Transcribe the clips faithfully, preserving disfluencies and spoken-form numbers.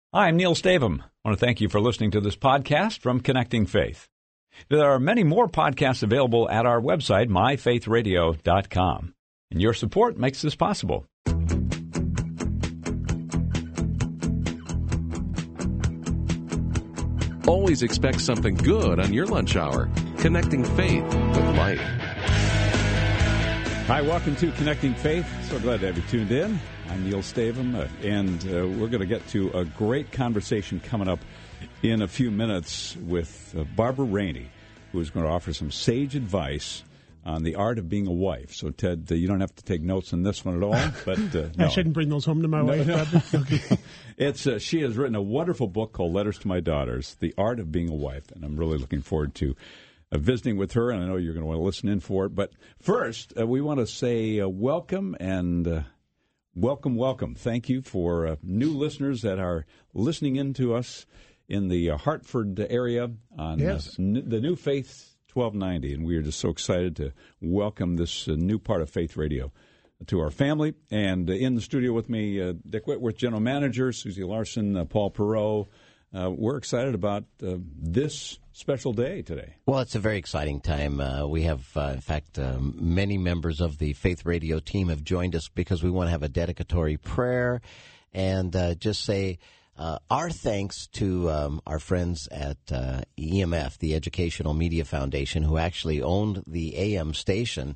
Hi, I'm Neil Stavum. I want to thank you for listening to this podcast from Connecting Faith. There are many more podcasts available at our website, my faith radio dot com. And your support makes this possible. Always expect something good on your lunch hour. Connecting Faith with Life. Hi, welcome to Connecting Faith. So glad to have you tuned in. I'm Neil Stavum, uh, and uh, we're going to get to a great conversation coming up in a few minutes with uh, Barbara Rainey, who is going to offer some sage advice on the art of being a wife. So, Ted, uh, you don't have to take notes on this one at all. But uh, no. I shouldn't bring those home to my no, wife. No. Okay. It's uh, she has written a wonderful book called Letters to My Daughters, The Art of Being a Wife, and I'm really looking forward to uh, visiting with her, and I know you're going to want to listen in for it. But first, uh, we want to say uh, welcome and uh, welcome, welcome. Thank you for uh, new listeners that are listening in to us in the uh, Hartford area on yes. uh, n- the New Faith twelve ninety, and we are just so excited to welcome this uh, new part of Faith Radio to our family. And uh, in the studio with me, uh, Dick Whitworth, General Manager, Susie Larson, uh, Paul Perot. Uh, we're excited about uh, this special day today. Well, it's a very exciting time. Uh, we have, uh, in fact, um, many members of the Faith Radio team have joined us because we want to have a dedicatory prayer and uh, just say uh, our thanks to um, our friends at uh, E M F, the Educational Media Foundation, who actually owned the A M station.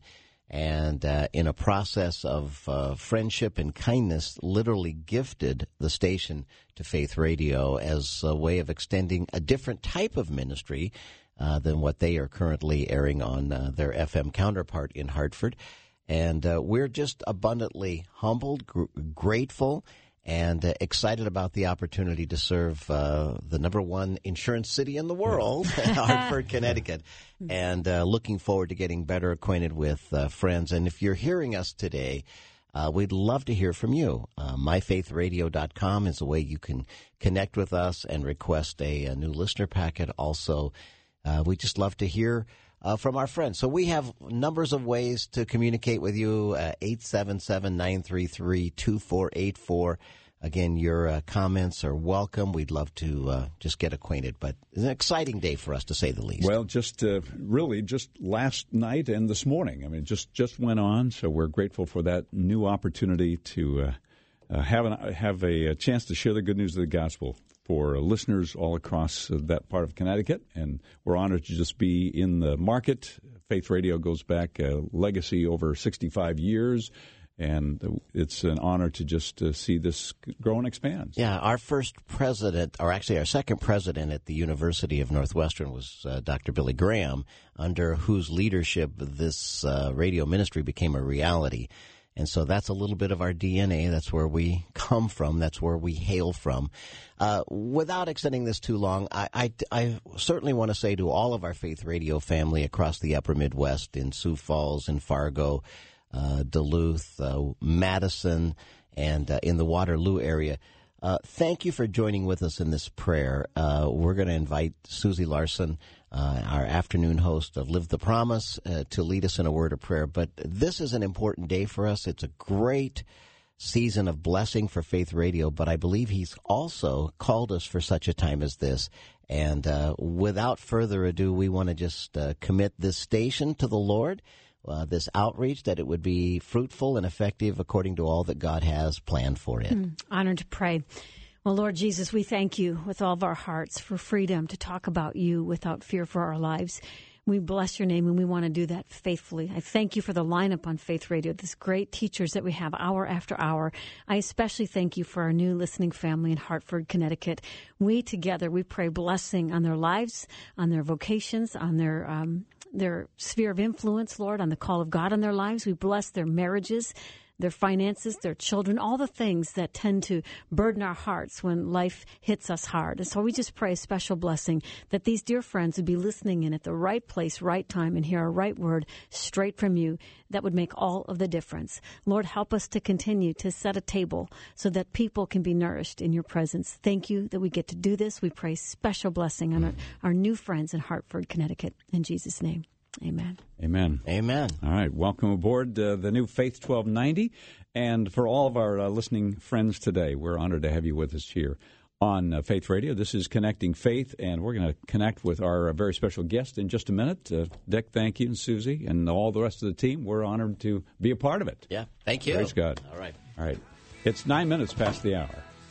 And uh, in a process of uh, friendship and kindness, literally gifted the station to Faith Radio as a way of extending a different type of ministry uh, than what they are currently airing on uh, their F M counterpart in Hartford. And uh, we're just abundantly humbled, gr- grateful, and uh, excited about the opportunity to serve uh, the number one insurance city in the world, Hartford, Connecticut, and uh, looking forward to getting better acquainted with uh, friends. And if you're hearing us today, uh, we'd love to hear from you. Uh, my faith radio dot com is a way you can connect with us and request a, a new listener packet. Also, uh, we just love to hear Uh, from our friends. So we have numbers of ways to communicate with you, uh, eight seven seven, nine three three, two four eight four. Again, your uh, comments are welcome. We'd love to uh, just get acquainted, but it's an exciting day for us, to say the least. Well, just uh, really just last night and this morning. I mean, just, just went on, so we're grateful for that new opportunity to uh, uh, have, an, have a, a chance to share the good news of the gospel for listeners all across uh, that part of Connecticut, and we're honored to just be in the market. Faith Radio goes back a legacy over sixty-five years, and it's an honor to just uh, see this grow and expand. Yeah, our first president, or actually our second president at the University of Northwestern was uh, Doctor Billy Graham, under whose leadership this uh, radio ministry became a reality. And so that's a little bit of our D N A. That's where we come from. That's where we hail from. Uh, without extending this too long, I, I, I certainly want to say to all of our Faith Radio family across the upper Midwest, in Sioux Falls, in Fargo, uh, Duluth, uh, Madison, and uh, in the Waterloo area, uh, thank you for joining with us in this prayer. Uh, we're going to invite Susie Larson, Uh, our afternoon host of Live the Promise, uh, to lead us in a word of prayer. But this is an important day for us. It's a great season of blessing for Faith Radio, but I believe he's also called us for such a time as this. And uh, without further ado, we want to just uh, commit this station to the Lord, uh, this outreach, that it would be fruitful and effective according to all that God has planned for it. Mm, honored to pray. Well, Lord Jesus, we thank you with all of our hearts for freedom to talk about you without fear for our lives. We bless your name, and we want to do that faithfully. I thank you for the lineup on Faith Radio, these great teachers that we have hour after hour. I especially thank you for our new listening family in Hartford, Connecticut. We together, we pray blessing on their lives, on their vocations, on their um, their sphere of influence, Lord, on the call of God in their lives. We bless their marriages, their finances, their children, all the things that tend to burden our hearts when life hits us hard. And so we just pray a special blessing that these dear friends would be listening in at the right place, right time, and hear a right word straight from you that would make all of the difference. Lord, help us to continue to set a table so that people can be nourished in your presence. Thank you that we get to do this. We pray special blessing on our, our new friends in Hartford, Connecticut. In Jesus' name. Amen. Amen. Amen. All right. Welcome aboard uh, the new Faith twelve ninety. And for all of our uh, listening friends today, we're honored to have you with us here on uh, Faith Radio. This is Connecting Faith, and we're going to connect with our uh, very special guest in just a minute. Uh, Dick, thank you, and Susie, and all the rest of the team. We're honored to be a part of it. Yeah, thank you. Praise God. All right. All right. It's nine minutes past the hour.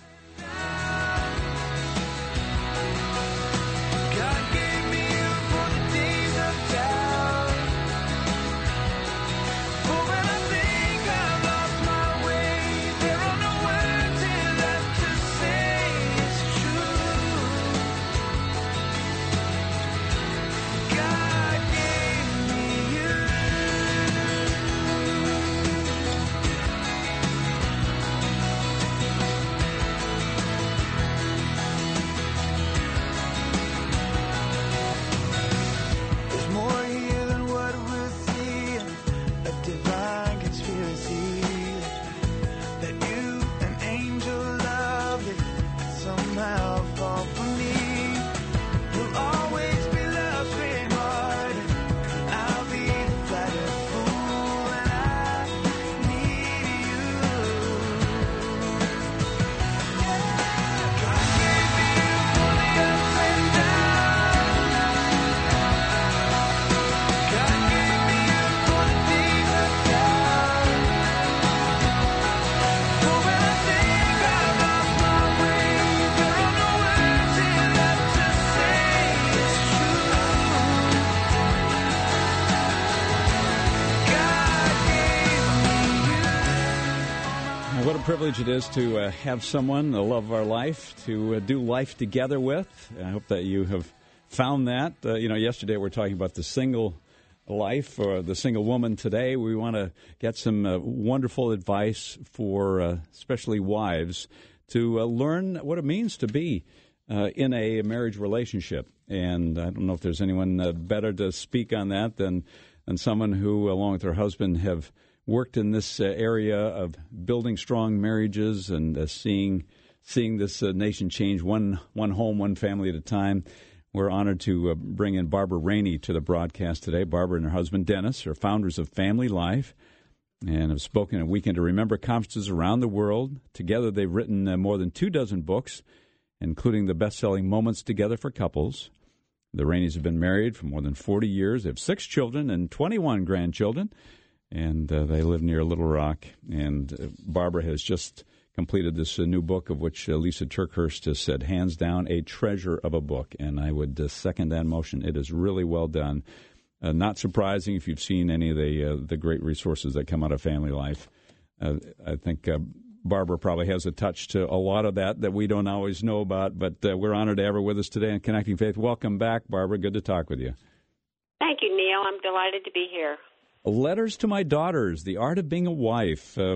What a privilege it is to uh, have someone, the love of our life, to uh, do life together with. I hope that you have found that. Uh, you know, yesterday we were talking about the single life or the single woman. Today we want to get some uh, wonderful advice for uh, especially wives to uh, learn what it means to be uh, in a marriage relationship. And I don't know if there's anyone uh, better to speak on that than, than someone who, along with her husband, have worked in this uh, area of building strong marriages and uh, seeing seeing this uh, nation change one one home, one family at a time. We're honored to uh, bring in Barbara Rainey to the broadcast today. Barbara and her husband, Dennis, are founders of Family Life and have spoken at Weekend to Remember conferences around the world. Together, they've written uh, more than two dozen books, including the best-selling Moments Together for Couples. The Raineys have been married for more than forty years. They have six children and twenty-one grandchildren. And uh, they live near Little Rock. And uh, Barbara has just completed this uh, new book, of which uh, Lisa Turkhurst has said, hands down, a treasure of a book. And I would uh, second that motion. It is really well done. Uh, not surprising if you've seen any of the uh, the great resources that come out of Family Life. Uh, I think uh, Barbara probably has a touch to a lot of that that we don't always know about. But uh, we're honored to have her with us today on Connecting Faith. Welcome back, Barbara. Good to talk with you. Thank you, Neil. I'm delighted to be here. Letters to My Daughters, The Art of Being a Wife. Uh,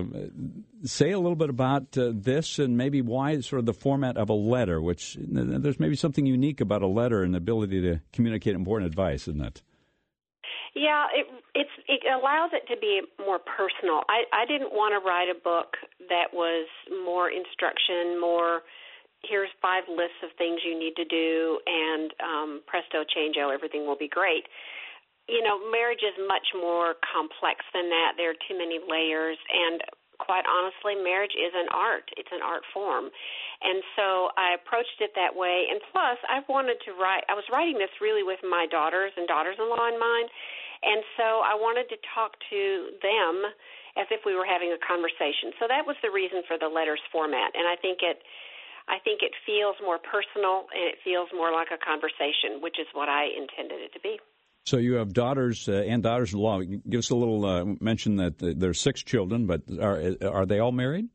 say a little bit about uh, this and maybe why sort of the format of a letter, which there's maybe something unique about a letter and the ability to communicate important advice, isn't it? Yeah, it it's, it allows it to be more personal. I, I didn't want to write a book that was more instruction, more here's five lists of things you need to do, and um, presto, changeo, everything will be great. You know, marriage is much more complex than that. There are too many layers, and quite honestly, marriage is an art. It's an art form. And so I approached it that way. And plus, I wanted to write, I was writing this really with my daughters and daughters-in-law in mind, and so I wanted to talk to them as if we were having a conversation. So that was the reason for the letters format, and I think it I think it feels more personal, and it feels more like a conversation, which is what I intended it to be. So you have daughters uh, and daughters-in-law. Give us a little uh, mention that uh, there's six children, but are are they all married?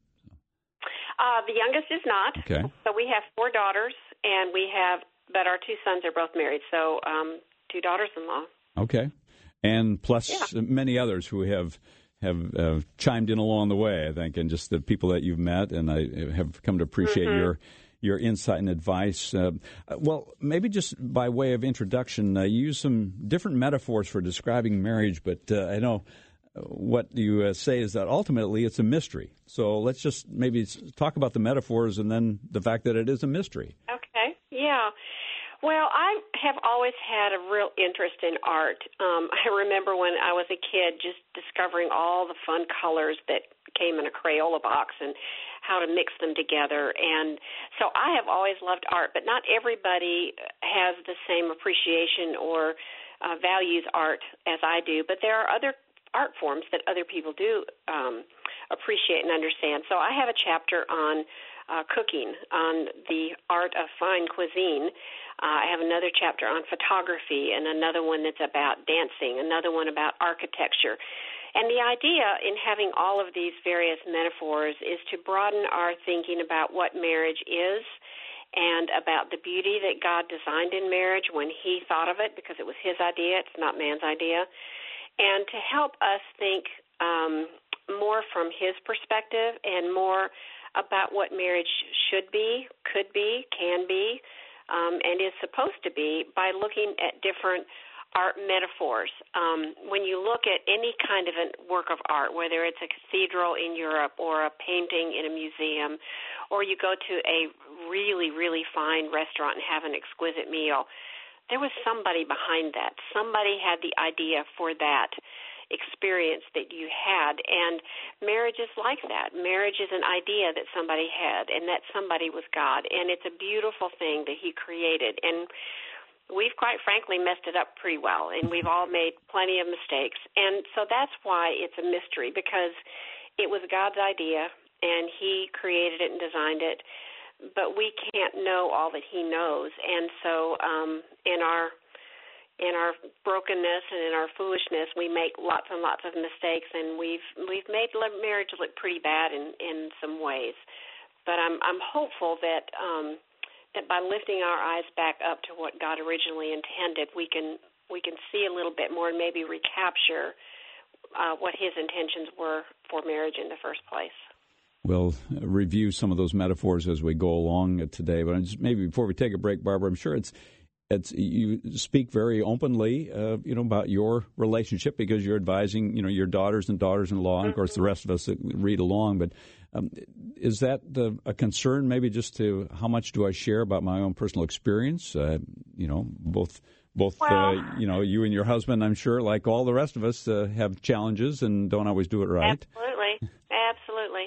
Uh, the youngest is not. Okay. So we have four daughters, and we have, but our two sons are both married. So um, two daughters-in-law. Okay, and plus yeah. many others who have have uh, chimed in along the way, I think, and just the people that you've met, and I have come to appreciate mm-hmm. your. your insight and advice. Uh, well, maybe just by way of introduction, uh, you use some different metaphors for describing marriage, but uh, I know what you uh, say is that ultimately it's a mystery. So let's just maybe talk about the metaphors and then the fact that it is a mystery. Okay, yeah. Well, I have always had a real interest in art. Um, I remember when I was a kid just discovering all the fun colors that came in a Crayola box, and how to mix them together. And so I have always loved art, but not everybody has the same appreciation or uh, values art as I do. But there are other art forms that other people do um, appreciate and understand. So I have a chapter on uh, cooking, on the art of fine cuisine. Uh, I have another chapter on photography and another one that's about dancing, another one about architecture. And the idea in having all of these various metaphors is to broaden our thinking about what marriage is and about the beauty that God designed in marriage when he thought of it, because it was his idea, it's not man's idea, and to help us think um, more from his perspective and more about what marriage should be, could be, can be, um, and is supposed to be by looking at different art metaphors. Um, when you look at any kind of a work of art, whether it's a cathedral in Europe or a painting in a museum, or you go to a really, really fine restaurant and have an exquisite meal, there was somebody behind that. Somebody had the idea for that experience that you had, and marriage is like that. Marriage is an idea that somebody had, and that somebody was God, and it's a beautiful thing that he created. And we've quite frankly messed it up pretty well, and we've all made plenty of mistakes. And so that's why it's a mystery, because it was God's idea, and he created it and designed it, but we can't know all that he knows. And so um, in our in our brokenness and in our foolishness, we make lots and lots of mistakes, and we've we've made marriage look pretty bad in, in some ways. But I'm I'm hopeful that um, that by lifting our eyes back up to what God originally intended, we can we can see a little bit more and maybe recapture uh, what his intentions were for marriage in the first place. We'll review some of those metaphors as we go along today, but just maybe before we take a break, Barbara, I'm sure it's it's you speak very openly, uh, you know, about your relationship because you're advising, you know, your daughters and daughters-in-law, and of course the rest of us that read along. But um, is that uh, a concern? Maybe just to how much do I share about my own personal experience? Uh, you know, both. Both, well, uh, you know, you and your husband, I'm sure, like all the rest of us, uh, have challenges and don't always do it right. Absolutely, absolutely.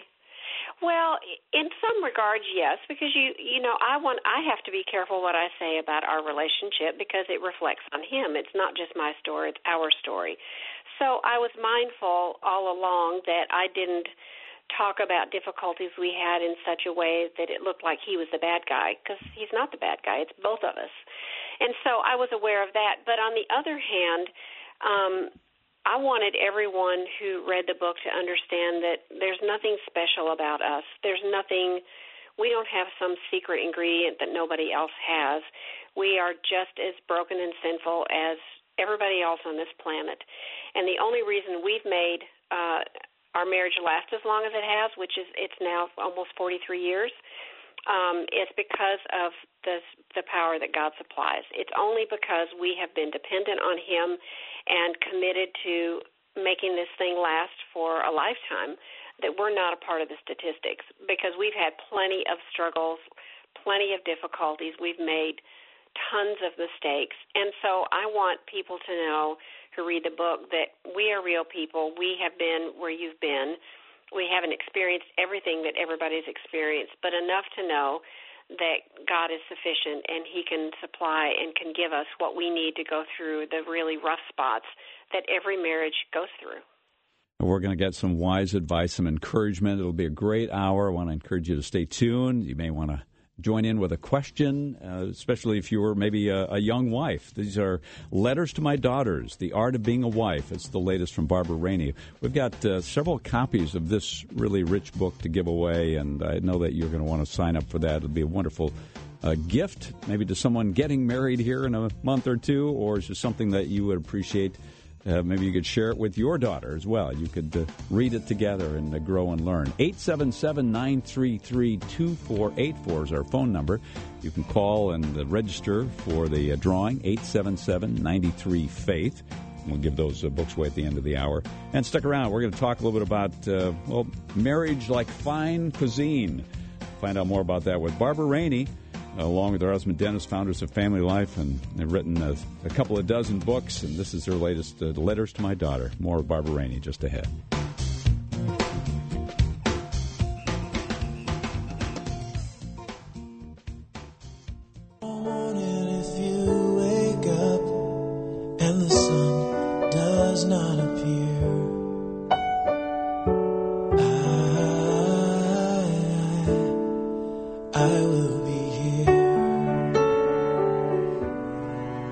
Well, in some regards, yes, because you you know I want I have to be careful what I say about our relationship because it reflects on him. It's not just my story; it's our story. So I was mindful all along that I didn't talk about difficulties we had in such a way that it looked like he was the bad guy, because he's not the bad guy. It's both of us. And so I was aware of that. But on the other hand, um, I wanted everyone who read the book to understand that there's nothing special about us. There's nothing, we don't have some secret ingredient that nobody else has. We are just as broken and sinful as everybody else on this planet. And the only reason we've made uh, our marriage last as long as it has, which is it's now almost forty-three years, um, is because of the, the power that God supplies. It's only because we have been dependent on him and committed to making this thing last for a lifetime that we're not a part of the statistics, because we've had plenty of struggles, plenty of difficulties. We've made tons of mistakes. And so I want people to know who read the book that we are real people. We have been where you've been. We haven't experienced everything that everybody's experienced, but enough to know that God is sufficient and he can supply and can give us what we need to go through the really rough spots that every marriage goes through. We're going to get some wise advice, some encouragement. It'll be a great hour. I want to encourage you to stay tuned. You may want to join in with a question, uh, especially if you were maybe a, a young wife. These are Letters to My Daughters, The Art of Being a Wife. It's the latest from Barbara Rainey. We've got uh, several copies of this really rich book to give away, and I know that you're going to want to sign up for that. It'll be a wonderful uh, gift, maybe to someone getting married here in a month or two, or it's just something that you would appreciate. Uh, maybe you could share it with your daughter as well. You could uh, read it together and uh, grow and learn. eight seven seven, nine three three, two four eight four is our phone number. You can call and uh, register for the uh, drawing, eight seven seven, nine three, faith. We'll give those uh, books away at the end of the hour. And stick around. We're going to talk a little bit about, uh, well, marriage like fine cuisine. Find out more about that with Barbara Rainey, along with her husband Dennis, founders of Family Life, and they've written a, a couple of dozen books, and this is their latest, uh, Letters to My Daughter. More of Barbara Rainey just ahead.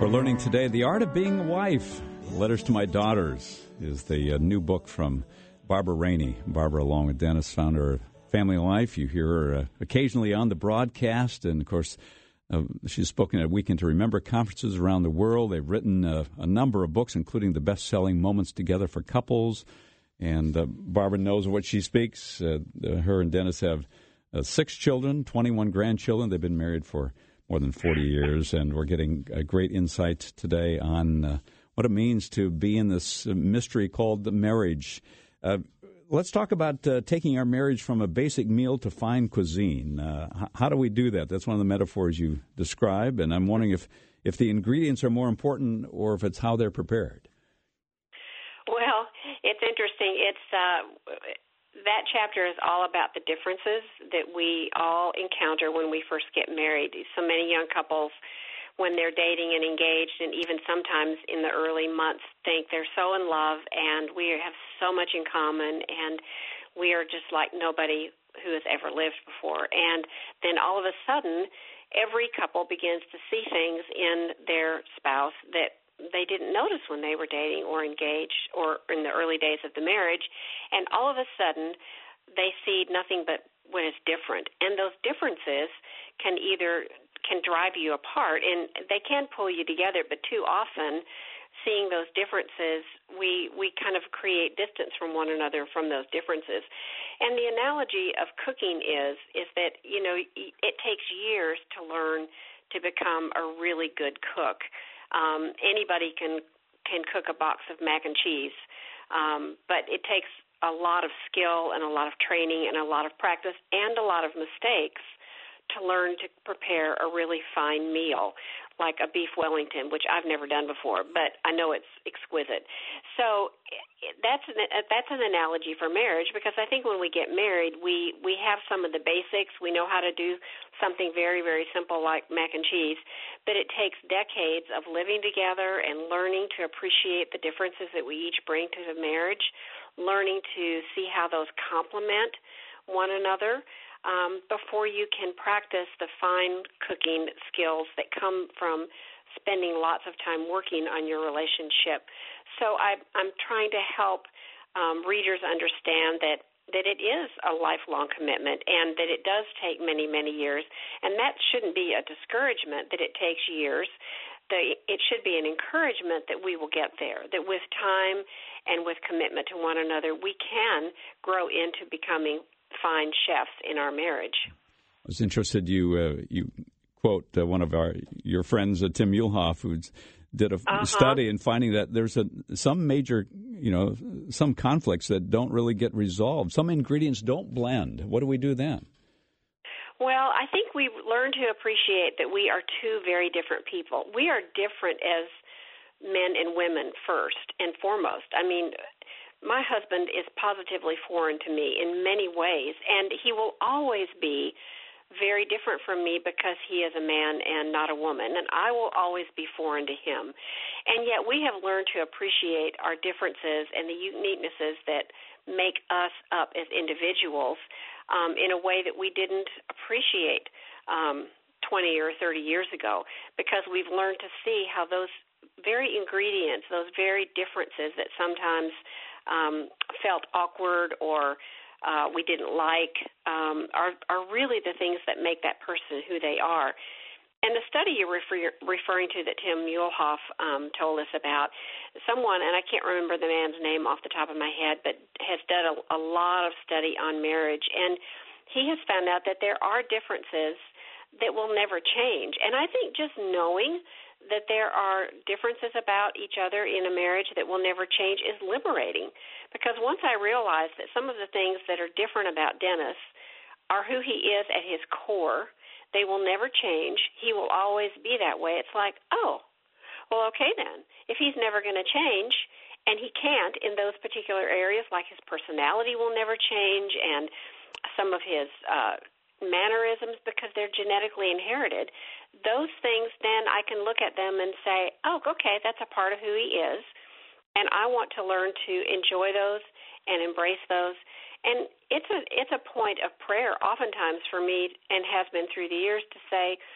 We're learning today The Art of Being a Wife. Letters to My Daughters is the uh, new book from Barbara Rainey. Barbara, along with Dennis, founder of Family Life. You hear her uh, occasionally on the broadcast, and of course, uh, she's spoken at Weekend to Remember conferences around the world. They've written uh, a number of books, including the best-selling Moments Together for Couples. And uh, Barbara knows what she speaks. Uh, her and Dennis have uh, six children, twenty-one grandchildren. They've been married for more than forty years, and we're getting a great insight today on uh, what it means to be in this mystery called the marriage. Uh, let's talk about uh, taking our marriage from a basic meal to fine cuisine. Uh, how do we do that? That's one of the metaphors you describe, and I'm wondering if, if the ingredients are more important or if it's how they're prepared. Well, it's interesting. It's uh, that chapter is all about the differences that we all encounter when we first get married. So many young couples, when they're dating and engaged, and even sometimes in the early months, think they're so in love and we have so much in common and we are just like nobody who has ever lived before. And then all of a sudden, every couple begins to see things in their spouse that they didn't notice when they were dating or engaged or in the early days of the marriage, and all of a sudden they see nothing but what is different. And those differences can either can drive you apart, and they can pull you together, but too often seeing those differences, we, we kind of create distance from one another from those differences. And the analogy of cooking is is that, you know, it takes years to learn to become a really good cook. Um, anybody can can cook a box of mac and cheese, um, but it takes a lot of skill and a lot of training and a lot of practice and a lot of mistakes to learn to prepare a really fine meal, like a beef Wellington, which I've never done before, but I know it's exquisite. So that's an, that's an analogy for marriage, because I think when we get married, we, we have some of the basics. We know how to do something very, very simple like mac and cheese, but it takes decades of living together and learning to appreciate the differences that we each bring to the marriage, learning to see how those complement one another, um, before you can practice the fine cooking skills that come from spending lots of time working on your relationship. So I, I'm trying to help um, readers understand that, that it is a lifelong commitment and that it does take many, many years. And that shouldn't be a discouragement that it takes years. The, it should be an encouragement that we will get there, that with time and with commitment to one another, we can grow into becoming fine chefs in our marriage. I was interested, you uh, you quote uh, one of our your friends, uh, Tim Muehlhoff, who did a uh-huh. study in finding that there's a some major, you know, some conflicts that don't really get resolved. Some ingredients don't blend. What do we do then? Well, I think we learn to appreciate that we are two very different people. We are different as men and women first and foremost. I mean, my husband is positively foreign to me in many ways, and he will always be very different from me because he is a man and not a woman, and I will always be foreign to him. And yet we have learned to appreciate our differences and the uniquenesses that make us up as individuals um, in a way that we didn't appreciate um, twenty or thirty years ago, because we've learned to see how those very ingredients, those very differences that sometimes um, felt awkward or uh, we didn't like um, are, are really the things that make that person who they are. And the study you're refer- referring to that Tim Muehlhoff um, told us about, someone, and I can't remember the man's name off the top of my head, but has done a, a lot of study on marriage, and he has found out that there are differences that will never change. And I think just knowing that there are differences about each other in a marriage that will never change is liberating. Because once I realized that some of the things that are different about Dennis are who he is at his core, they will never change, he will always be that way, it's like, oh, well, okay then. If he's never going to change, and he can't in those particular areas, like his personality will never change and some of his uh mannerisms, because they're genetically inherited, those things, then I can look at them and say, oh, okay, that's a part of who he is, and I want to learn to enjoy those and embrace those. And it's a it's a point of prayer oftentimes for me, and has been through the years, to say,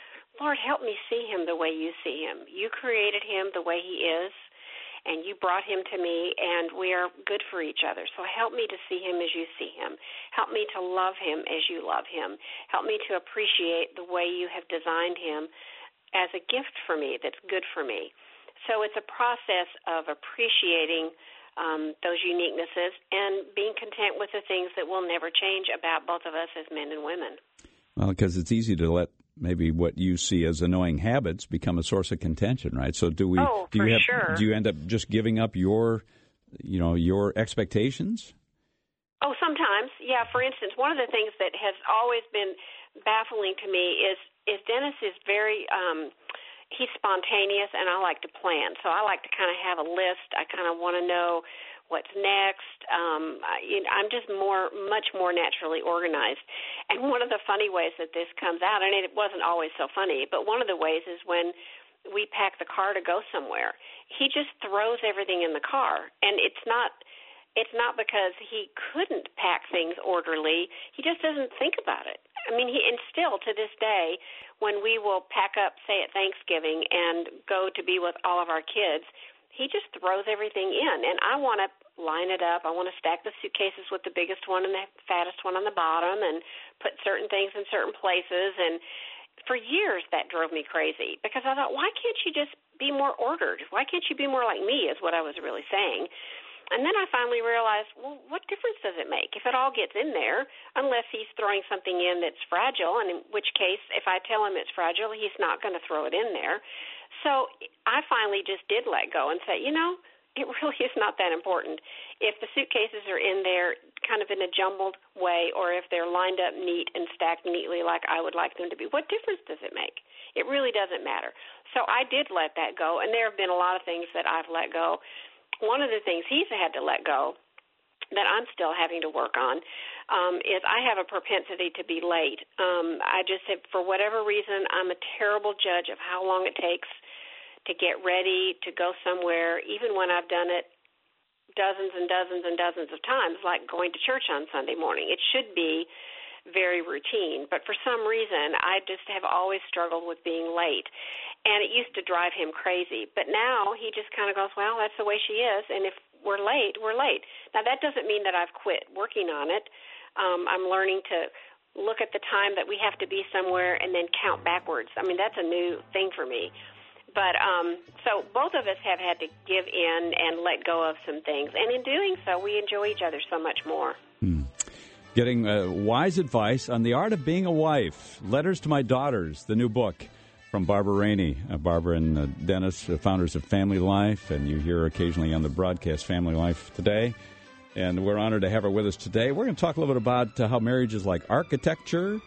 Lord, help me see him the way you see him. You created him the way he is, and you brought him to me, and we are good for each other. So help me to see him as you see him. Help me to love him as you love him. Help me to appreciate the way you have designed him as a gift for me that's good for me. So it's a process of appreciating um, those uniquenesses and being content with the things that will never change about both of us as men and women. Well, because it's easy to let maybe what you see as annoying habits become a source of contention, right? So do we? Oh, do you for have, sure. Do you end up just giving up your, you know, your expectations? Oh, sometimes, yeah. For instance, one of the things that has always been baffling to me is is Dennis is very um, he's spontaneous, and I like to plan. So I like to kind of have a list. I kind of want to know what's next. Um, I, you know, I'm just more, much more naturally organized. And one of the funny ways that this comes out, and it wasn't always so funny, but one of the ways is when we pack the car to go somewhere, he just throws everything in the car. And it's not, it's not because he couldn't pack things orderly. He just doesn't think about it. I mean, he, and still to this day, when we will pack up, say at Thanksgiving, and go to be with all of our kids, he just throws everything in, and I want to line it up. I want to stack the suitcases with the biggest one and the fattest one on the bottom and put certain things in certain places. And for years that drove me crazy because I thought, why can't you just be more ordered? Why can't you be more like me is what I was really saying. And then I finally realized, well, what difference does it make if it all gets in there, unless he's throwing something in that's fragile, and in which case, if I tell him it's fragile, he's not going to throw it in there. So I finally just did let go and say, you know, it really is not that important. If the suitcases are in there kind of in a jumbled way, or if they're lined up neat and stacked neatly like I would like them to be, what difference does it make? It really doesn't matter. So I did let that go, and there have been a lot of things that I've let go. One of the things he's had to let go that I'm still having to work on um, is I have a propensity to be late. Um, I just have, for whatever reason, I'm a terrible judge of how long it takes to get ready to go somewhere, even when I've done it dozens and dozens and dozens of times, like going to church on Sunday morning. It should be very routine, but for some reason, I just have always struggled with being late, and it used to drive him crazy. But now he just kind of goes, well, that's the way she is, and if we're late, we're late. Now, that doesn't mean that I've quit working on it. Um, I'm learning to look at the time that we have to be somewhere and then count backwards. I mean, that's a new thing for me. But um, so both of us have had to give in and let go of some things. And in doing so, we enjoy each other so much more. Hmm. Getting uh, wise advice on the art of being a wife. Letters to My Daughters, the new book from Barbara Rainey. Uh, Barbara and uh, Dennis, the founders of Family Life, and you hear occasionally on the broadcast Family Life Today. And we're honored to have her with us today. We're going to talk a little bit about uh, how marriage is like architecture.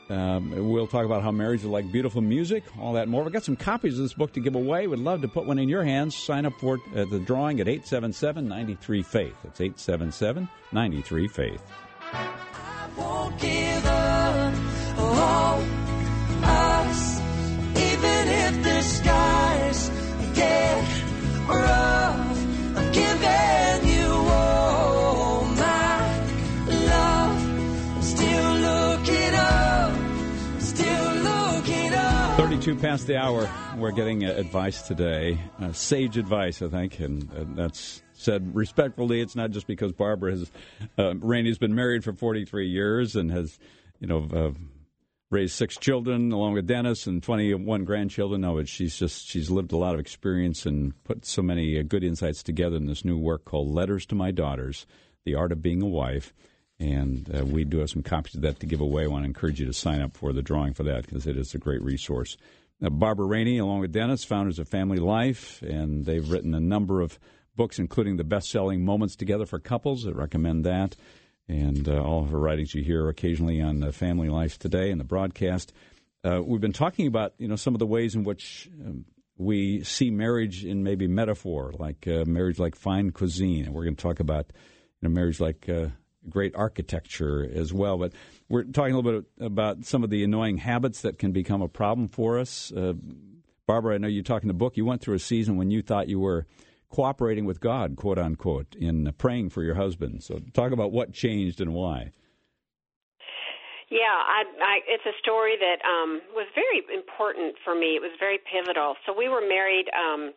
Um, we'll talk about how marriage is like beautiful music, all that and more. We've got some copies of this book to give away. We'd love to put one in your hands. Sign up for uh, the drawing at eight seven seven, nine three, faith. That's eight seven seven, nine three, faith. I won't give up on us, even if the skies get rough. I'm giving you all my love. I'm still looking up, still looking up. thirty-two past the hour. We're getting uh, advice today, uh, sage advice, I think, and uh, that's said respectfully. It's not just because Barbara has, uh, Rainey's been married for forty-three years and has, you know, uh, raised six children along with Dennis and twenty-one grandchildren. No, but she's just, she's lived a lot of experience and put so many uh, good insights together in this new work called Letters to My Daughters, The Art of Being a Wife. And uh, we do have some copies of that to give away. I want to encourage you to sign up for the drawing for that because it is a great resource. Uh, Barbara Rainey, along with Dennis, founders of Family Life, and they've written a number of books, including the best-selling Moments Together for Couples. I recommend that. And uh, all of her writings you hear occasionally on uh, Family Life Today and the broadcast. Uh, we've been talking about, you know, some of the ways in which um, we see marriage in maybe metaphor, like uh, marriage like fine cuisine. And we're going to talk about, you know, marriage like uh, great architecture as well. But we're talking a little bit about some of the annoying habits that can become a problem for us. Uh, Barbara, I know you talk in the book. You went through a season when you thought you were cooperating with God, quote unquote, in praying for your husband. So talk about what changed and why. Yeah, I, I, it's a story that um, was very important for me. It was very pivotal. So we were married um,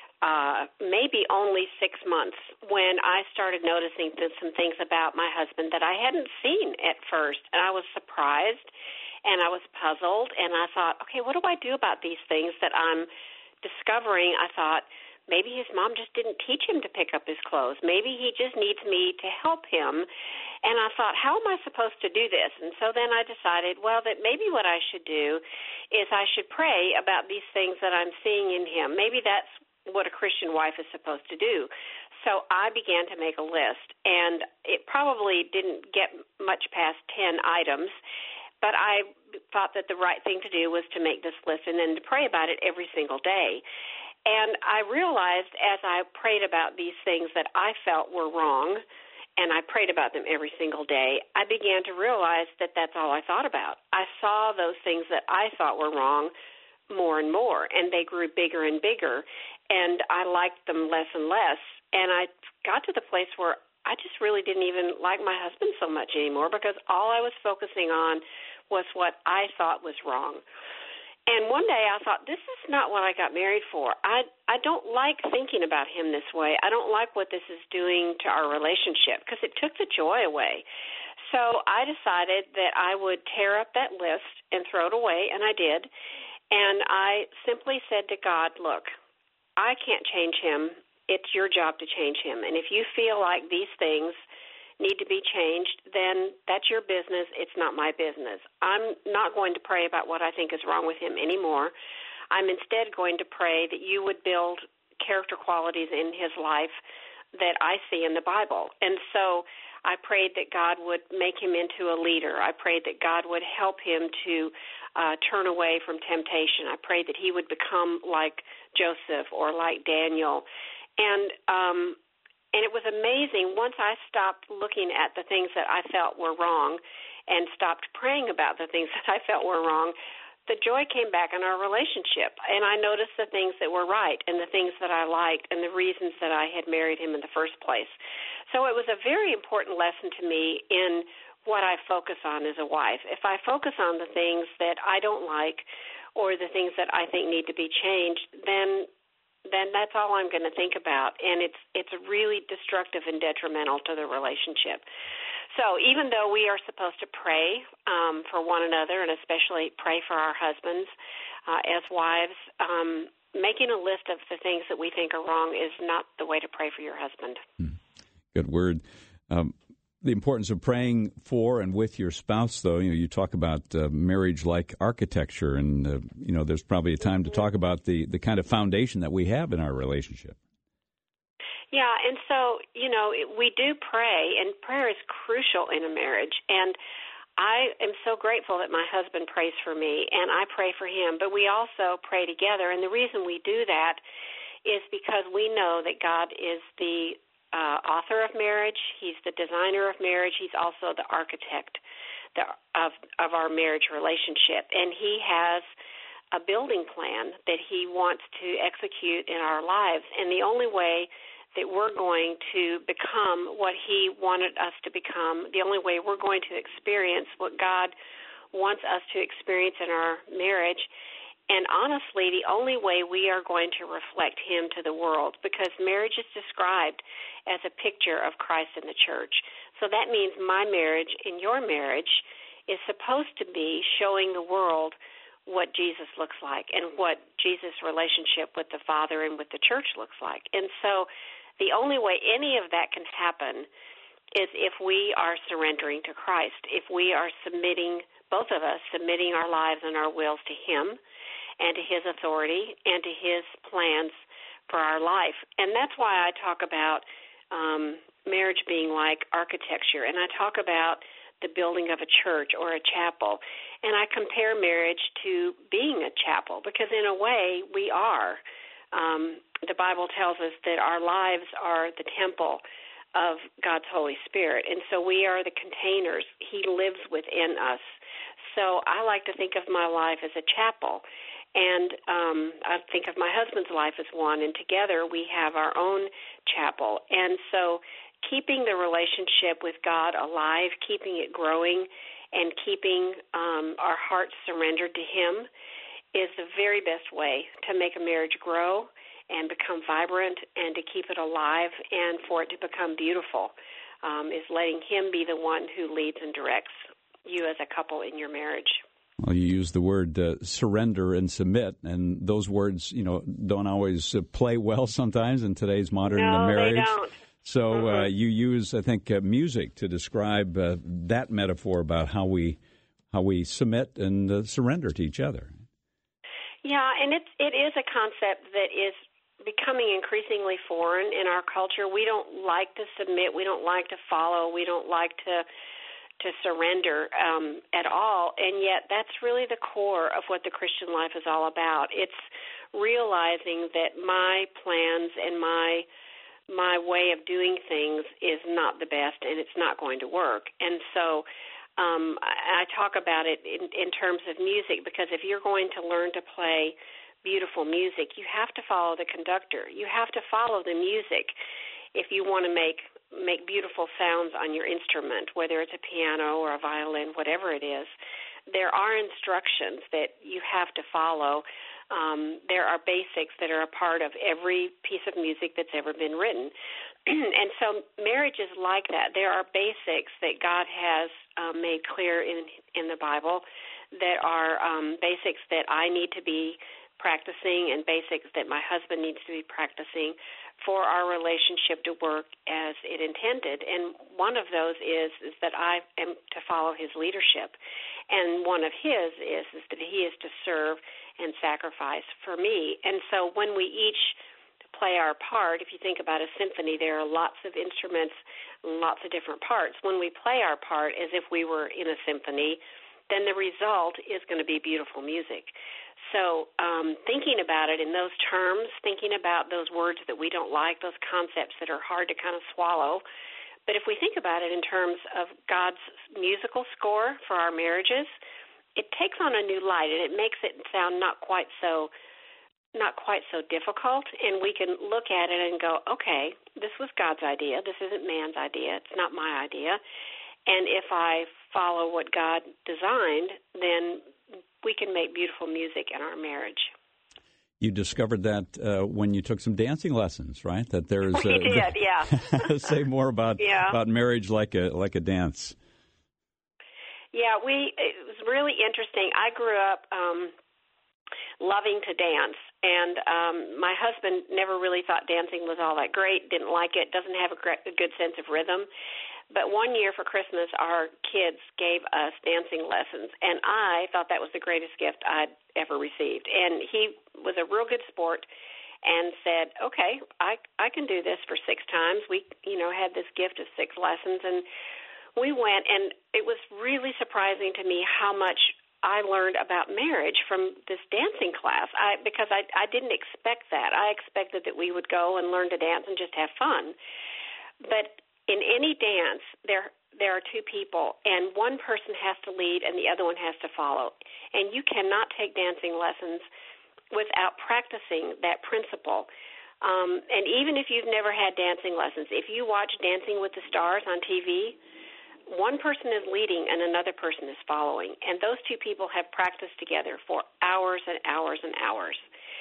uh, maybe only six months when I started noticing th- some things about my husband that I hadn't seen at first, and I was surprised, and I was puzzled, and I thought, okay, what do I do about these things that I'm discovering? I thought, maybe his mom just didn't teach him to pick up his clothes. Maybe he just needs me to help him. And I thought, how am I supposed to do this? And so then I decided, well, that maybe what I should do is I should pray about these things that I'm seeing in him. Maybe that's what a Christian wife is supposed to do. So I began to make a list, and it probably didn't get much past ten items, but I thought that the right thing to do was to make this list and then to pray about it every single day. And I realized as I prayed about these things that I felt were wrong, and I prayed about them every single day, I began to realize that that's all I thought about. I saw those things that I thought were wrong more and more, and they grew bigger and bigger, and I liked them less and less. And I got to the place where I just really didn't even like my husband so much anymore because all I was focusing on was what I thought was wrong. And one day I thought, this is not what I got married for. I I don't like thinking about him this way. I don't like what this is doing to our relationship because it took the joy away. So I decided that I would tear up that list and throw it away, and I did. And I simply said to God, look, I can't change him. It's your job to change him. And if you feel like these things need to be changed, then that's your business. It's not my business. I'm not going to pray about what I think is wrong with him anymore. I'm instead going to pray that you would build character qualities in his life that I see in the Bible. And so I prayed that God would make him into a leader. I prayed that God would help him to uh, turn away from temptation. I prayed that he would become like Joseph or like Daniel. And um And it was amazing. Once I stopped looking at the things that I felt were wrong and stopped praying about the things that I felt were wrong, the joy came back in our relationship. And I noticed the things that were right and the things that I liked and the reasons that I had married him in the first place. So it was a very important lesson to me in what I focus on as a wife. If I focus on the things that I don't like or the things that I think need to be changed, then then that's all I'm going to think about, and it's it's really destructive and detrimental to the relationship. So even though we are supposed to pray um, for one another, and especially pray for our husbands uh, as wives, um, making a list of the things that we think are wrong is not the way to pray for your husband. Good word. Um, the importance of praying for and with your spouse, though, you know, you talk about uh, marriage like architecture, and, uh, you know, there's probably a time to talk about the, the kind of foundation that we have in our relationship. Yeah, and so, you know, we do pray, and prayer is crucial in a marriage, and I am so grateful that my husband prays for me, and I pray for him, but we also pray together, and the reason we do that is because we know that God is the Uh, author of marriage. He's the designer of marriage. He's also the architect the, of of our marriage relationship. And he has a building plan that he wants to execute in our lives. And the only way that we're going to become what he wanted us to become, the only way we're going to experience what God wants us to experience in our marriage, and honestly, the only way we are going to reflect him to the world, because marriage is described as a picture of Christ in the church. So that means my marriage and your marriage is supposed to be showing the world what Jesus looks like and what Jesus' relationship with the Father and with the church looks like. And so the only way any of that can happen is if we are surrendering to Christ, if we are submitting, both of us, submitting our lives and our wills to him, and to his authority, and to his plans for our life. And that's why I talk about um, marriage being like architecture, and I talk about the building of a church or a chapel, and I compare marriage to being a chapel, because in a way we are. Um, the Bible tells us that our lives are the temple of God's Holy Spirit, and so we are the containers. He lives within us. So I like to think of my life as a chapel. And um, I think of my husband's life as one, and together we have our own chapel. And so keeping the relationship with God alive, keeping it growing, and keeping um, our hearts surrendered to Him is the very best way to make a marriage grow and become vibrant and to keep it alive and for it to become beautiful, um, is letting Him be the one who leads and directs you as a couple in your marriage. Well, you use the word uh, surrender and submit, and those words, you know, don't always uh, play well sometimes in today's modern no, uh, marriage. They don't. So mm-hmm. uh, you use, I think, uh, music to describe uh, that metaphor about how we how we submit and uh, surrender to each other. Yeah, and it's it is a concept that is becoming increasingly foreign in our culture. We don't like to submit. We don't like to follow. We don't like to to surrender um, at all. And yet that's really the core of what the Christian life is all about. It's realizing that my plans and my my way of doing things is not the best and it's not going to work. And so um, I, I talk about it in, in terms of music, because if you're going to learn to play beautiful music, you have to follow the conductor. You have to follow the music if you want to make make beautiful sounds on your instrument, whether it's a piano or a violin, whatever it is. There are instructions that you have to follow. Um, there are basics that are a part of every piece of music that's ever been written. And so marriage is like that. There are basics that God has um, made clear in in the Bible that are um, basics that I need to be practicing and basics that my husband needs to be practicing for our relationship to work as it intended. And one of those is is that I am to follow his leadership. And one of his is, is that he is to serve and sacrifice for me. And so when we each play our part, if you think about a symphony, there are lots of instruments, lots of different parts. When we play our part as if we were in a symphony, then the result is going to be beautiful music. So um, thinking about it in those terms, thinking about those words that we don't like, those concepts that are hard to kind of swallow. But if we think about it in terms of God's musical score for our marriages, it takes on a new light, and it makes it sound not quite so not quite so difficult, and we can look at it and go, okay, this was God's idea. This isn't man's idea. It's not my idea. And if I follow what God designed, then we can make beautiful music in our marriage. You discovered that uh, when you took some dancing lessons, right? That there's we uh, did, yeah. Say more about yeah. about marriage like a like a dance. Yeah, we. It was really interesting. I grew up um, loving to dance, and um, my husband never really thought dancing was all that great. Didn't like it. Doesn't have a, great, a good sense of rhythm. But one year for Christmas, our kids gave us dancing lessons, and I thought that was the greatest gift I'd ever received. And he was a real good sport and said, okay, I I can do this for six times. We, you know, had this gift of six lessons, and we went, and it was really surprising to me how much I learned about marriage from this dancing class, I because I, I didn't expect that. I expected that we would go and learn to dance and just have fun. But in any dance, there there are two people, and one person has to lead and the other one has to follow. And you cannot take dancing lessons without practicing that principle. Um, and even if you've never had dancing lessons, if you watch Dancing with the Stars on T V, one person is leading and another person is following. And those two people have practiced together for hours and hours and hours.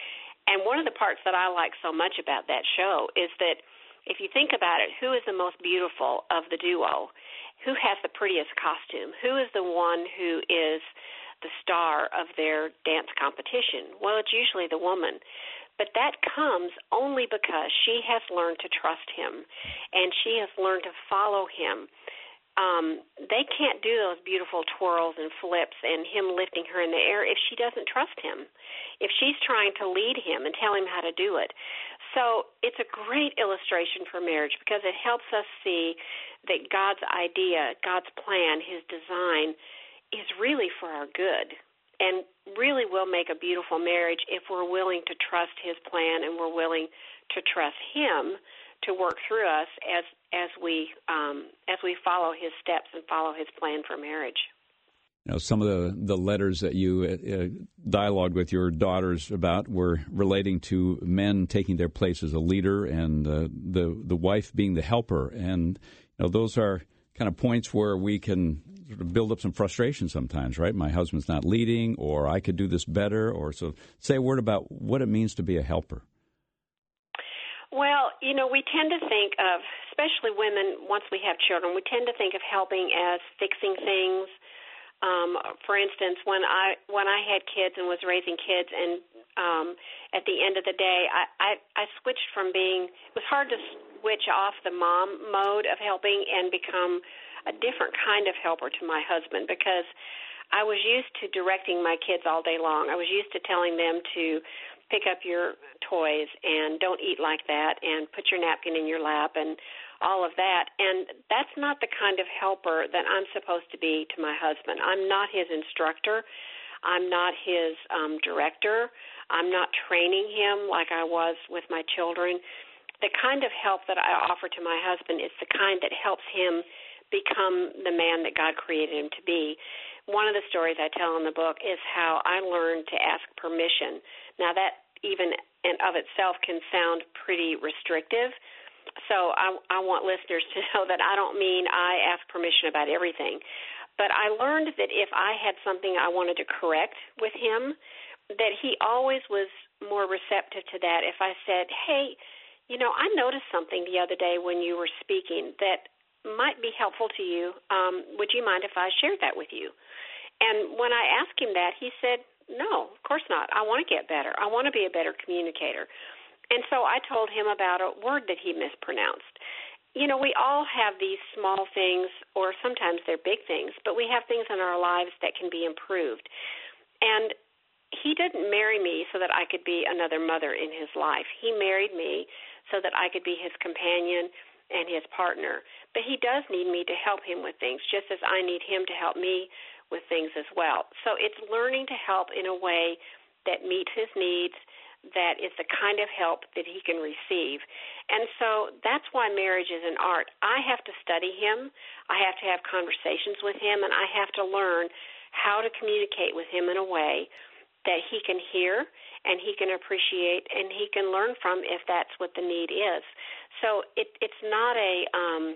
And one of the parts that I like so much about that show is that if you think about it, who is the most beautiful of the duo? Who has the prettiest costume? Who is the one who is the star of their dance competition? Well, it's usually the woman. But that comes only because she has learned to trust him, and she has learned to follow him. Um, they can't do those beautiful twirls and flips and him lifting her in the air if she doesn't trust him, if she's trying to lead him and tell him how to do it. So it's a great illustration for marriage because it helps us see that God's idea, God's plan, his design is really for our good and really will make a beautiful marriage if we're willing to trust his plan and we're willing to trust him to work through us as as we um, as we follow his steps and follow his plan for marriage. You know, some of the, the letters that you uh, dialogued with your daughters about were relating to men taking their place as a leader and uh, the the wife being the helper. And you know, those are kind of points where we can sort of build up some frustration sometimes, right? My husband's not leading, or I could do this better, or so. Say a word about what it means to be a helper. Well, you know, we tend to think of, especially women, once we have children, we tend to think of helping as fixing things. Um, for instance, when I when I had kids and was raising kids, and um, at the end of the day, I, I, I switched from being, it was hard to switch off the mom mode of helping and become a different kind of helper to my husband, because I was used to directing my kids all day long. I was used to telling them to pick up your toys and don't eat like that and put your napkin in your lap and all of that. And that's not the kind of helper that I'm supposed to be to my husband. I'm not his instructor. I'm not his um, director. I'm not training him like I was with my children. The kind of help that I offer to my husband is the kind that helps him become the man that God created him to be. One of the stories I tell in the book is how I learned to ask permission. Now, that even in of itself can sound pretty restrictive, so I, I want listeners to know that I don't mean I ask permission about everything. But I learned that if I had something I wanted to correct with him, that he always was more receptive to that. If I said, hey, you know, I noticed something the other day when you were speaking that might be helpful to you. Um, would you mind if I shared that with you? And when I asked him that, he said, no, of course not. I want to get better. I want to be a better communicator. And so I told him about a word that he mispronounced. You know, we all have these small things, or sometimes they're big things, but we have things in our lives that can be improved. And he didn't marry me so that I could be another mother in his life. He married me so that I could be his companion and his partner. But he does need me to help him with things, just as I need him to help me with things as well. So it's learning to help in a way that meets his needs, that is the kind of help that he can receive. And so that's why marriage is an art. I have to study him. I have to have conversations with him, and I have to learn how to communicate with him in a way that he can hear and he can appreciate and he can learn from if that's what the need is. So it, it's not a um,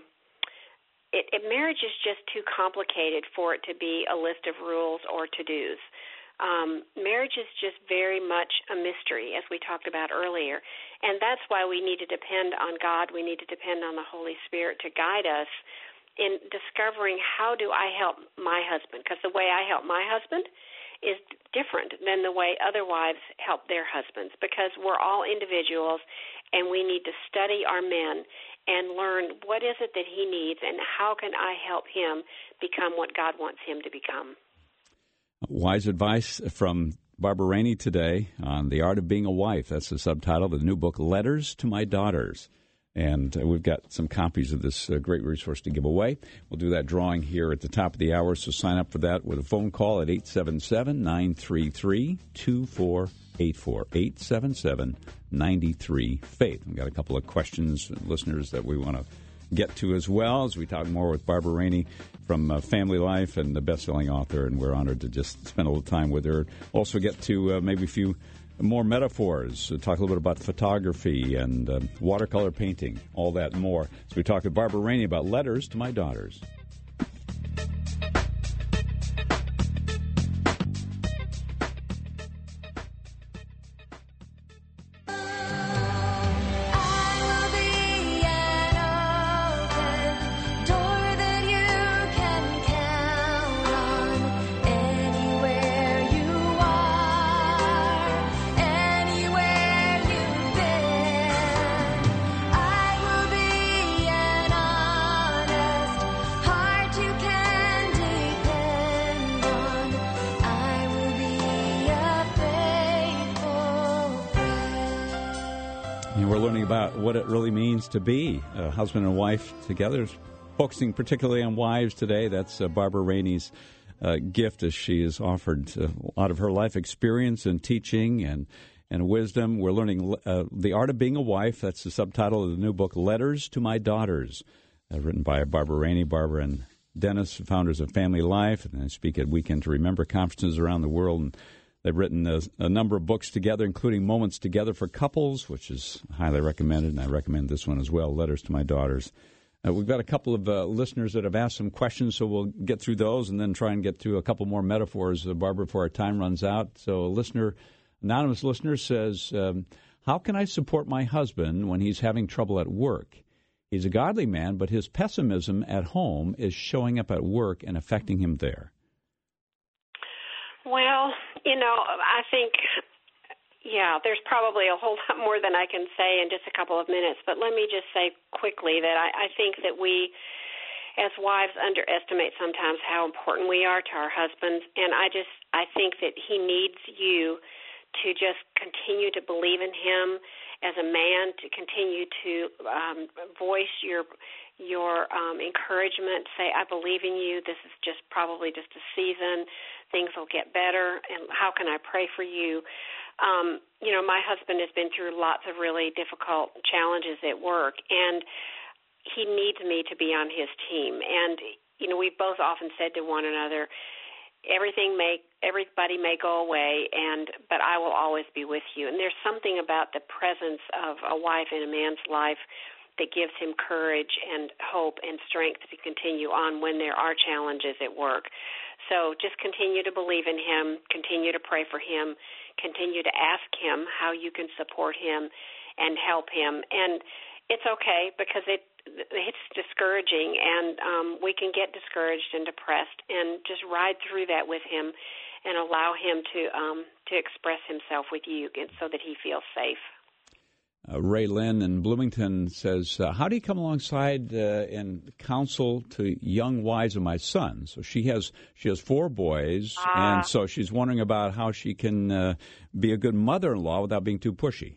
it, it, marriage is just too complicated for it to be a list of rules or to-dos. Um, marriage is just very much a mystery, as we talked about earlier, and that's why we need to depend on God. We need to depend on the Holy Spirit to guide us in discovering how do I help my husband, because the way I help my husband is different than the way other wives help their husbands, because we're all individuals, and we need to study our men and learn what is it that he needs and how can I help him become what God wants him to become. Wise advice from Barbara Rainey today on The Art of Being a Wife. That's the subtitle of the new book, Letters to My Daughters. And uh, we've got some copies of this uh, great resource to give away. We'll do that drawing here at the top of the hour, so sign up for that with a phone call at eight seven seven, nine three three, two four eight four, eight seven seven, nine three, faith. We've got a couple of questions, listeners, that we want to get to as well as we talk more with Barbara Rainey from uh, Family Life and the best-selling author, and we're honored to just spend a little time with her. Also get to uh, maybe a few more metaphors, uh, talk a little bit about photography and uh, watercolor painting, all that and more. So we talk with Barbara Rainey about Letters to My Daughters. About what it really means to be a husband and wife together, focusing particularly on wives today. That's uh, Barbara Rainey's uh, gift, as she has offered uh, a lot of her life experience and teaching and, and wisdom. We're learning uh, The Art of Being a Wife. That's the subtitle of the new book, Letters to My Daughters, uh, written by Barbara Rainey. Barbara and Dennis, founders of Family Life, and they speak at Weekend to Remember conferences around the world. And they've written a, a number of books together, including Moments Together for Couples, which is highly recommended, and I recommend this one as well, Letters to My Daughters. Uh, we've got a couple of uh, listeners that have asked some questions, so we'll get through those and then try and get through a couple more metaphors, uh, Barbara, before our time runs out. So a listener, anonymous listener says, um, how can I support my husband when he's having trouble at work? He's a godly man, but his pessimism at home is showing up at work and affecting him there. Well, you know, I think, yeah, there's probably a whole lot more than I can say in just a couple of minutes, but let me just say quickly that I, I think that we, as wives, underestimate sometimes how important we are to our husbands, and I just, I think that he needs you to just continue to believe in him as a man, to continue to um, voice your your um, encouragement, say, I believe in you, this is just probably just a season, things will get better, and how can I pray for you? Um, you know, my husband has been through lots of really difficult challenges at work, and he needs me to be on his team. And, you know, we've both often said to one another, everything may, everybody may go away, and but I will always be with you. And there's something about the presence of a wife in a man's life that gives him courage and hope and strength to continue on when there are challenges at work. So just continue to believe in him, continue to pray for him, continue to ask him how you can support him and help him. And it's okay, because it it's discouraging, and um, we can get discouraged and depressed, and just ride through that with him and allow him to um, to express himself with you so that he feels safe. Uh, Ray Lynn in Bloomington says, uh, how do you come alongside uh, and counsel to young wives of my son? So she has she has four boys, uh, and so she's wondering about how she can uh, be a good mother-in-law without being too pushy.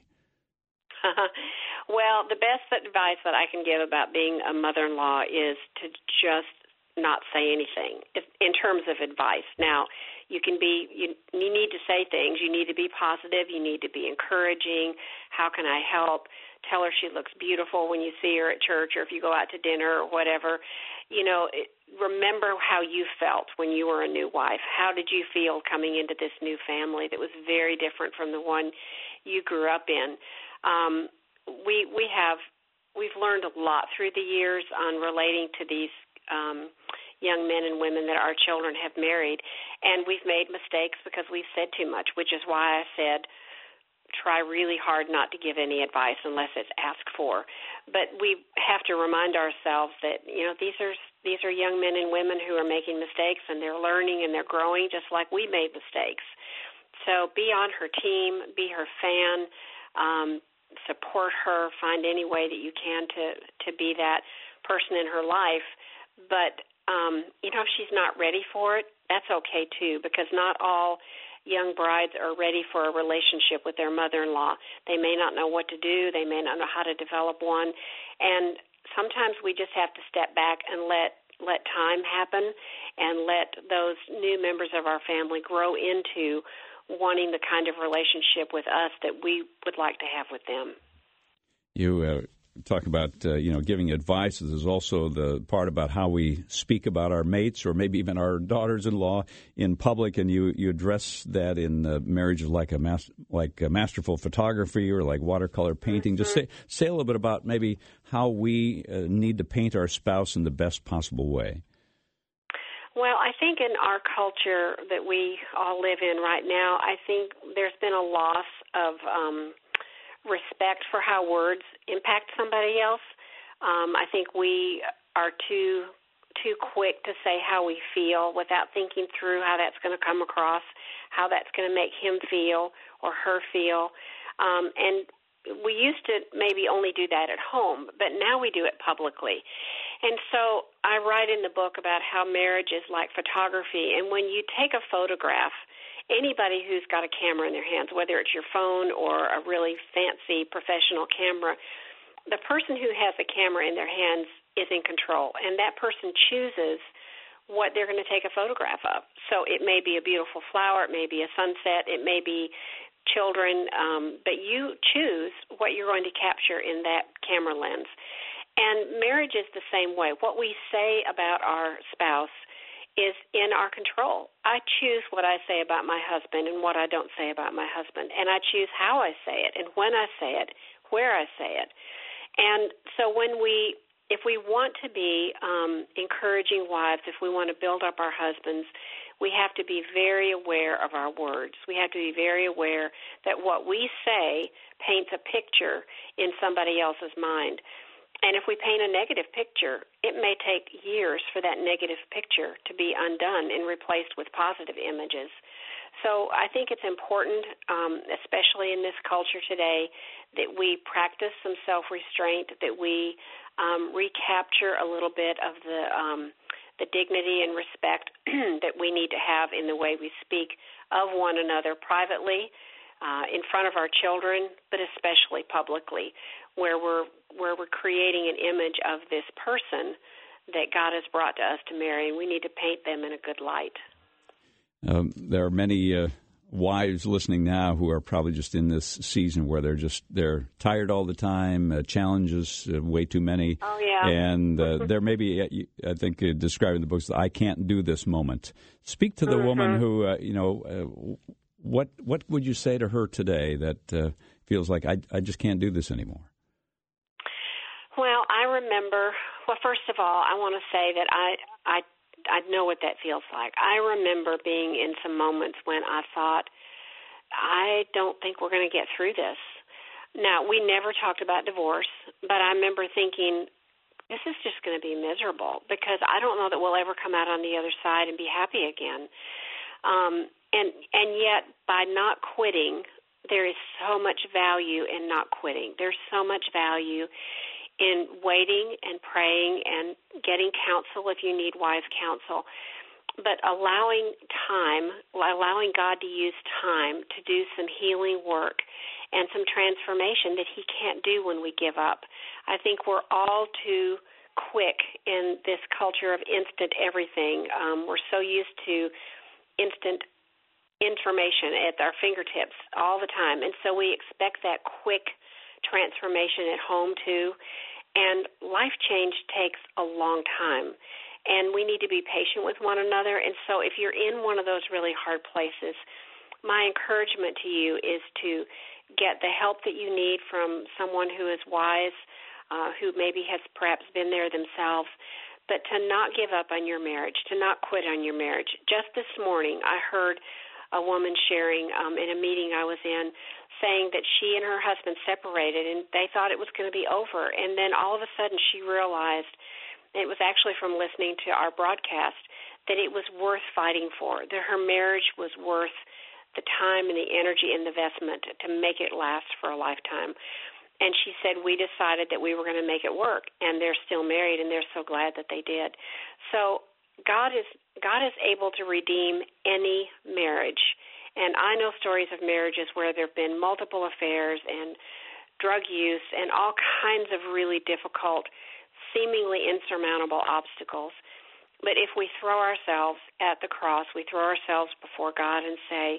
Well, the best advice that I can give about being a mother-in-law is to just not say anything in terms of advice. Now, you can be, you, you need to say things. You need to be positive. You need to be encouraging. How can I help? Tell her she looks beautiful when you see her at church, or if you go out to dinner or whatever. You know, it, remember how you felt when you were a new wife. How did you feel coming into this new family that was very different from the one you grew up in? Um, we we have we've learned a lot through the years on relating to these um, young men and women that our children have married, and we've made mistakes because we've said too much, which is why I said try really hard not to give any advice unless it's asked for. But we have to remind ourselves that, you know, these are these are young men and women who are making mistakes, and they're learning and they're growing just like we made mistakes. So be on her team, be her fan, um, support her, find any way that you can to, to be that person in her life. But, um, you know, if she's not ready for it, that's okay too, because not all young brides are ready for a relationship with their mother-in-law. They may not know what to do. They may not know how to develop one. And sometimes we just have to step back and let let time happen and let those new members of our family grow into wanting the kind of relationship with us that we would like to have with them. You uh, talk about, uh, you know, giving advice. There's also the part about how we speak about our mates or maybe even our daughters-in-law in public, and you, you address that in uh, marriages like a mas- like a masterful photography or like watercolor painting. Mm-hmm. Just say, say a little bit about maybe how we uh, need to paint our spouse in the best possible way. Well, I think in our culture that we all live in right now, I think there's been a loss of um, respect for how words impact somebody else. Um, I think we are too too quick to say how we feel without thinking through how that's going to come across, how that's going to make him feel or her feel. Um, and we used to maybe only do that at home, but now we do it publicly. And so I write in the book about how marriage is like photography, and when you take a photograph, anybody who's got a camera in their hands, whether it's your phone or a really fancy professional camera, the person who has a camera in their hands is in control, and that person chooses what they're going to take a photograph of. So it may be a beautiful flower, it may be a sunset, it may be children, um, but you choose what you're going to capture in that camera lens. And marriage is the same way. What we say about our spouse is in our control. I choose what I say about my husband and what I don't say about my husband, and I choose how I say it and when I say it, where I say it. And so when we if we want to be um, encouraging wives, if we want to build up our husbands, we have to be very aware of our words. We have to be very aware that what we say paints a picture in somebody else's mind. And if we paint a negative picture, it may take years for that negative picture to be undone and replaced with positive images. So I think it's important, um, especially in this culture today, that we practice some self-restraint, that we um, recapture a little bit of the um, the dignity and respect that we need to have in the way we speak of one another privately, uh, in front of our children, but especially publicly, where we're where we're creating an image of this person that God has brought to us to marry, and we need to paint them in a good light. Um, there are many uh, wives listening now who are probably just in this season where they're just they're tired all the time, uh, challenges uh, way too many. Oh yeah, and uh, there may be, I think, uh, describing the books, I can't do this moment. Speak to the mm-hmm. woman who, uh, you know, uh, what what would you say to her today that uh, feels like I I just can't do this anymore? Well, I remember. Well, first of all, I want to say that I I. I know what that feels like. I remember being in some moments when I thought, I don't think we're going to get through this. Now, we never talked about divorce, but I remember thinking, this is just going to be miserable because I don't know that we'll ever come out on the other side and be happy again. Um, and and yet, by not quitting, there is so much value in not quitting. There's so much value in waiting and praying and getting counsel if you need wise counsel, but allowing time, allowing God to use time to do some healing work and some transformation that he can't do when we give up. I think we're all too quick in this culture of instant everything. Um, we're so used to instant information at our fingertips all the time, and so we expect that quick transformation at home too, and life change takes a long time, and we need to be patient with one another. And so if you're in one of those really hard places, my encouragement to you is to get the help that you need from someone who is wise, uh, who maybe has perhaps been there themselves, but to not give up on your marriage, to not quit on your marriage. Just this morning, I heard a woman sharing um, in a meeting I was in, saying that she and her husband separated and they thought it was going to be over. And then all of a sudden she realized, it was actually from listening to our broadcast, that it was worth fighting for, that her marriage was worth the time and the energy and the investment to make it last for a lifetime. And she said, we decided that we were going to make it work, and they're still married, and they're so glad that they did. So God is God is able to redeem any marriage. And I know stories of marriages where there have been multiple affairs and drug use and all kinds of really difficult, seemingly insurmountable obstacles. But if we throw ourselves at the cross, we throw ourselves before God and say,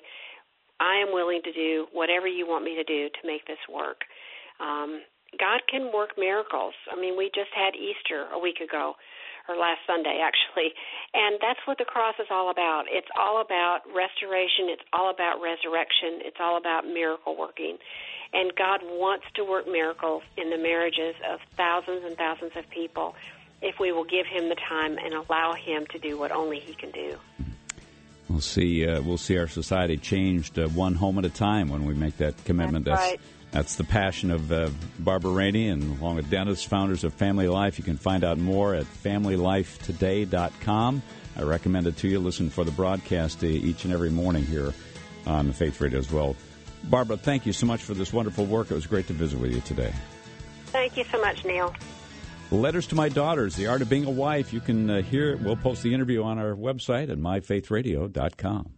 I am willing to do whatever you want me to do to make this work. Um, God can work miracles. I mean, we just had Easter a week ago, or last Sunday, actually. And that's what the cross is all about. It's all about restoration. It's all about resurrection. It's all about miracle working. And God wants to work miracles in the marriages of thousands and thousands of people if we will give him the time and allow him to do what only he can do. We'll see. Uh, we'll see our society changed uh, one home at a time when we make that commitment. That's, that's right. That's the passion of uh, Barbara Rainey, and along with Dennis, founders of Family Life. You can find out more at family life today dot com. I recommend it to you. Listen for the broadcast uh, each and every morning here on the Faith Radio as well. Barbara, thank you so much for this wonderful work. It was great to visit with you today. Thank you so much, Neil. Letters to My Daughters, The Art of Being a Wife. You can uh, hear it. We'll post the interview on our website at my faith radio dot com.